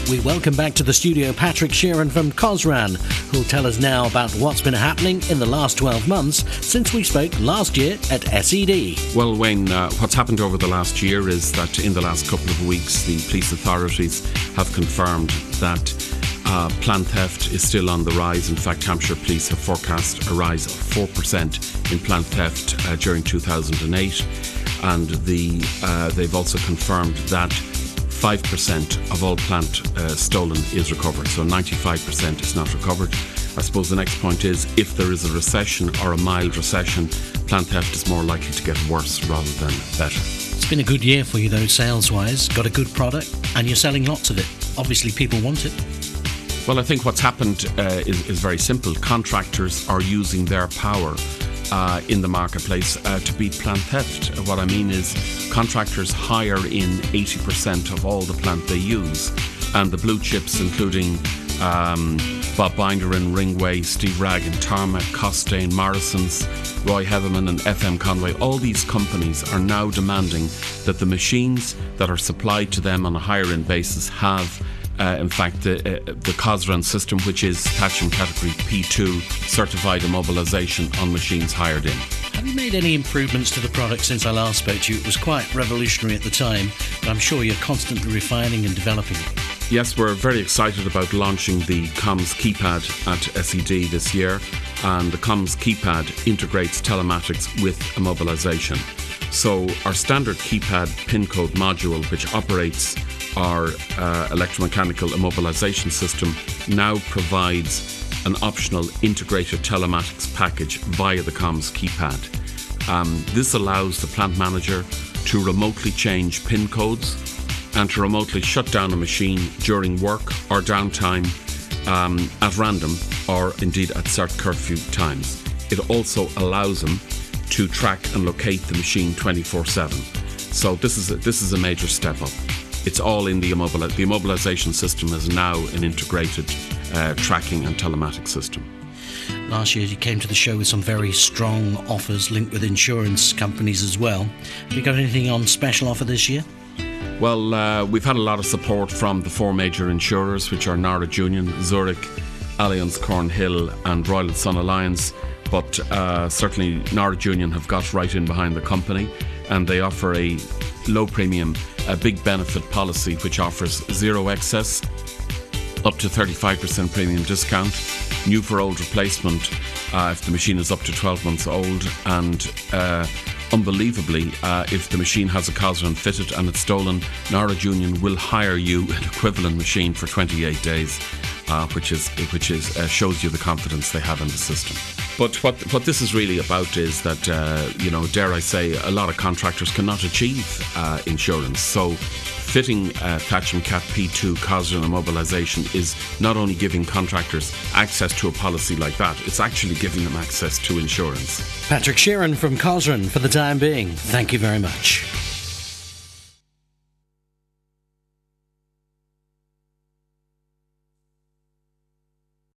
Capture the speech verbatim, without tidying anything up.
We welcome back to the studio Patrick Sheeran from Cosran, who'll tell us now about what's been happening in the last twelve months since we spoke last year at S E D. Well, Wayne, uh, what's happened over the last year is that in the last couple of weeks the police authorities have confirmed that uh, plant theft is still on the rise. In fact, Hampshire Police have forecast a rise of four percent in plant theft uh, during two thousand eight, and the uh, they've also confirmed that five percent of all plant uh, stolen is recovered, so ninety-five percent is not recovered. I suppose the next point is, if there is a recession or a mild recession, plant theft is more likely to get worse rather than better. It's been a good year for you though, sales-wise. Got a good product and you're selling lots of it. Obviously people want it. Well, I think what's happened uh, is, is very simple. Contractors are using their power Uh, in the marketplace uh, to beat plant theft. What I mean is contractors hire in eighty percent of all the plant they use, and the blue chips including um, Bob Binder and Ringway, Steve Ragg and Tarmac, Costain, Morrison's, Roy Heatherman and F M Conway, all these companies are now demanding that the machines that are supplied to them on a higher-end basis have Uh, in fact, the, uh, the Cosran system, which is Thatcham Category P two certified immobilisation on machines hired in. Have you made any improvements to the product since I last spoke to you? It was quite revolutionary at the time, but I'm sure you're constantly refining and developing it. Yes, we're very excited about launching the Comms Keypad at S E D this year, and the Comms Keypad integrates telematics with immobilisation. So our standard keypad pin code module, which operates our uh, electromechanical immobilisation system, now provides an optional integrated telematics package via the Comms Keypad. Um, this allows the plant manager to remotely change pin codes and to remotely shut down a machine during work or downtime um, at random, or indeed at set curfew times. It also allows them to track and locate the machine twenty-four seven. So this is a, this is a major step up. It's all in the immobil- the immobilisation system is now an integrated uh, tracking and telematics system. Last year you came to the show with some very strong offers linked with insurance companies as well. Have you got anything on special offer this year? Well, uh, we've had a lot of support from the four major insurers, which are Norwich Union, Zurich, Allianz Cornhill and Royal and Sun Alliance. But uh, certainly Norwich Union have got right in behind the company, and they offer a low premium, a big benefit policy which offers zero excess, up to thirty-five percent premium discount, new for old replacement uh, if the machine is up to twelve months old, and uh, unbelievably, uh, if the machine has a Cosran fitted and it's stolen, Norwich Union will hire you an equivalent machine for twenty-eight days, uh, which is which is uh, shows you the confidence they have in the system. But what what this is really about is that, uh, you know, dare I say, a lot of contractors cannot achieve uh, insurance. So fitting uh, Thatcham Cat P two Cosran immobilisation is not only giving contractors access to a policy like that, it's actually giving them access to insurance. Patrick Sheeran from Cosran for the time being. Thank you very much.